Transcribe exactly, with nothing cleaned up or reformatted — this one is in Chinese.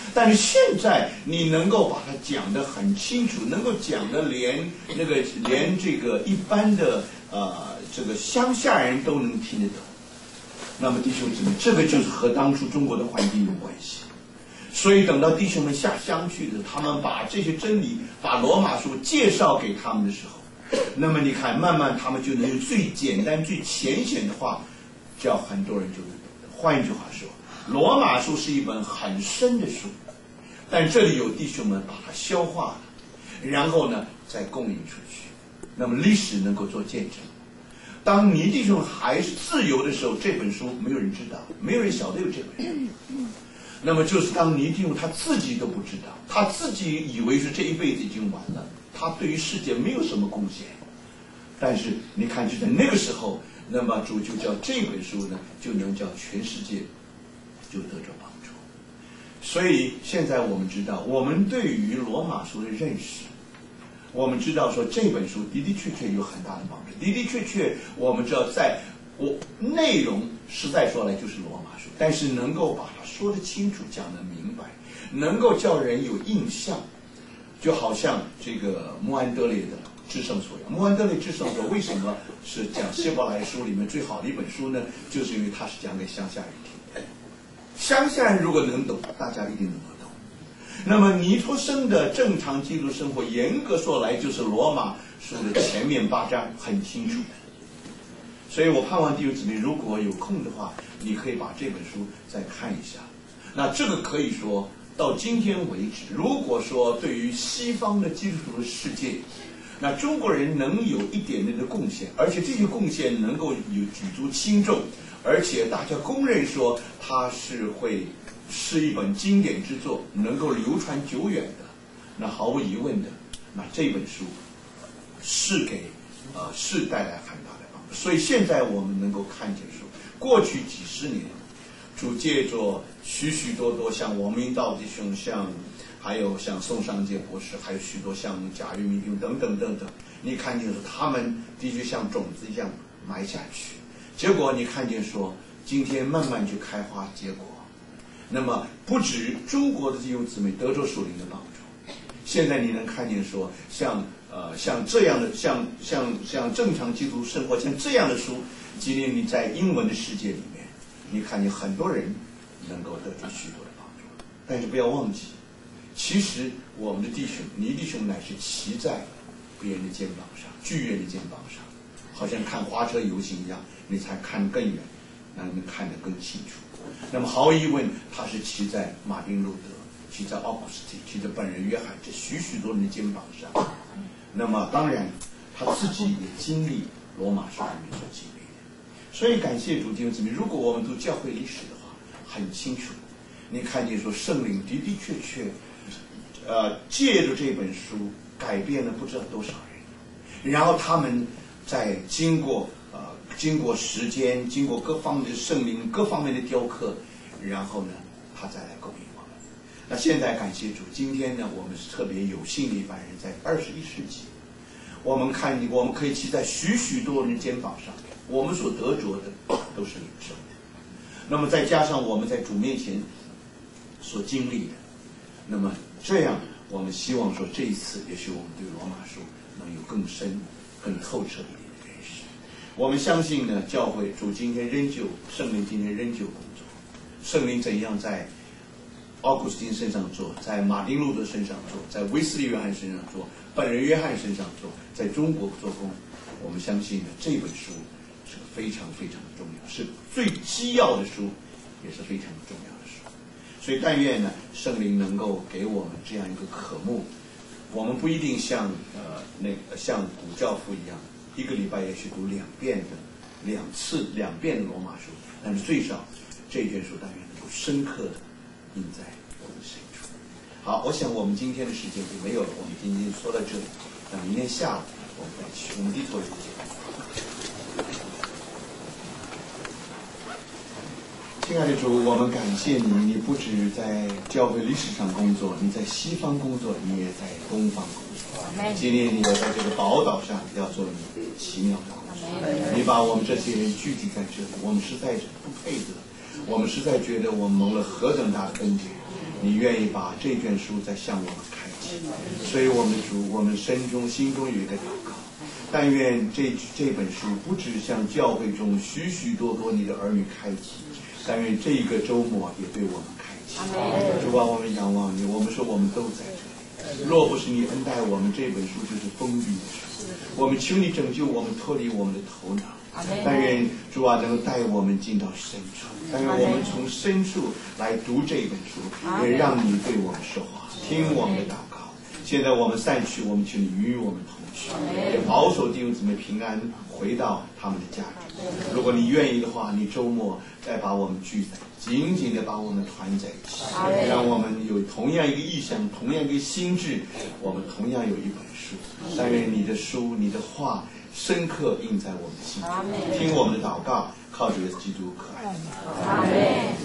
但是现在你能够把它讲得很清楚，能够讲得连那个连这个一般的呃这个乡下人都能听得懂。那么弟兄姊妹，这个就是和当初中国的环境有关系。所以等到弟兄们下乡去的，他们把这些真理，把罗马书介绍给他们的时候，那么你看，慢慢他们就能用最简单、最浅显的话，叫很多人就能懂得。换一句话说，罗马书是一本很深的书，但这里有弟兄们把它消化了，然后呢再供应出去，那么历史能够做见证。当你弟兄还是自由的时候，这本书没有人知道，没有人晓得有这本书。那么就是当尼弟兄他自己都不知道，他自己以为是这一辈子已经完了，他对于世界没有什么贡献。但是你看，就在那个时候，那么主就叫这本书呢，就能叫全世界就得着帮助。所以现在我们知道，我们对于罗马书的认识，我们知道说这本书的的确确有很大的帮助，的的确确我们知道在我内容实在说来就是罗马书，但是能够把它说得清楚，讲得明白，能够叫人有印象，就好像这个穆安德烈的至圣所一样。穆安德烈至圣所为什么是讲希伯来书里面最好的一本书呢？就是因为它是讲给乡下人听，乡下人如果能懂，大家一定能够懂。那么尼托生的正常基督生活，严格说来就是罗马书的前面八章很清楚的。所以我盼望弟兄姊妹，如果有空的话，你可以把这本书再看一下。那这个可以说到今天为止，如果说对于西方的基督徒的世界，那中国人能有一点点的贡献，而且这些贡献能够有举足轻重，而且大家公认说它是会是一本经典之作，能够流传久远的，那毫无疑问的，那这本书是给呃是带来很大的帮助。所以现在我们能够看见说，过去几十年，主借着许许多多像王明道弟兄，像还有像宋尚杰博士，还有许多像贾玉明弟兄等等等等，你看见说他们的确像种子一样埋下去，结果你看见说今天慢慢就开花结果。那么不止中国的弟兄姊妹得着属灵的帮助，现在你能看见说像呃像这样的像像像正常基督生活像这样的书，今天你在英文的世界里面，你看见很多人能够得着许多的帮助。但是不要忘记，其实我们的弟兄，你弟兄乃是骑在别人的肩膀上，巨人的肩膀上，好像看花车游行一样，你才看更远，那你看得更清楚。那么毫无疑问，他是骑在马丁路德，骑在奥古斯丁，骑在本人约翰这许许多人的肩膀上。那么当然他自己也经历罗马书里面所经历的。所以感谢主弟兄姊妹，如果我们读教会历史的话，很清楚，你看见说圣灵的的确确呃借着这本书改变了不知道多少人，然后他们在经过呃经过时间，经过各方面的圣灵各方面的雕刻，然后呢他再来供应我们。那现在感谢主，今天呢我们是特别有幸的一班人，在二十一世纪，我们看我们可以骑在许许多人的肩膀上，我们所得着的都是领受的。那么再加上我们在主面前所经历的，那么这样我们希望说这一次也许我们对罗马书能有更深更透彻一点的认识。我们相信呢，教会主今天仍旧，圣灵今天仍旧工作，圣灵怎样在奥古斯丁身上做，在马丁路德身上做，在威斯利约翰身上做，本人约翰身上做，在中国做工，我们相信呢这本书是非常非常重要，是最基要的书，也是非常重要的书。所以但愿呢圣灵能够给我们这样一个渴慕，我们不一定像呃那个像古教父一样，一个礼拜也许读两遍的两次两遍的罗马书，但是最少这卷书但愿能够深刻的印在我们的深处。好，我想我们今天的时间就没有了，我们今天说到这里，那明天下午我们再去，我们低头一点。亲爱的主，我们感谢你，你不止在教会历史上工作，你在西方工作，你也在东方工作。今天你要在这个宝岛上要做你奇妙的工作，你把我们这些人聚集在这里，我们实在是不配得，我们实在觉得我们蒙了何等大的恩典， 你愿意把这卷书再向我们开启。所以我们的主，我们心中心中有一个祷告，但愿这这本书不只向教会中许许多多你的儿女开启，但愿这一个周末也对我们开启。主啊，我们仰望你，我们说我们都在这里，若不是你恩待我们，这本书就是封闭的书。我们求你拯救我们，脱离我们的头脑。但愿主啊能够带我们进到深处，但愿我们从深处来读这本书，也让你对我们说话，听我们的祷告。现在我们散去，我们求你与我们同去，也保守弟兄姊妹平安回到他们的家中。如果你愿意的话，你周末再把我们聚在，紧紧的把我们团在一起，让我们有同样一个意向，同样一个心智，我们同样有一本书。但愿你的书，你的话深刻印在我们的心中。听我们的祷告，靠主耶稣基督可爱的名。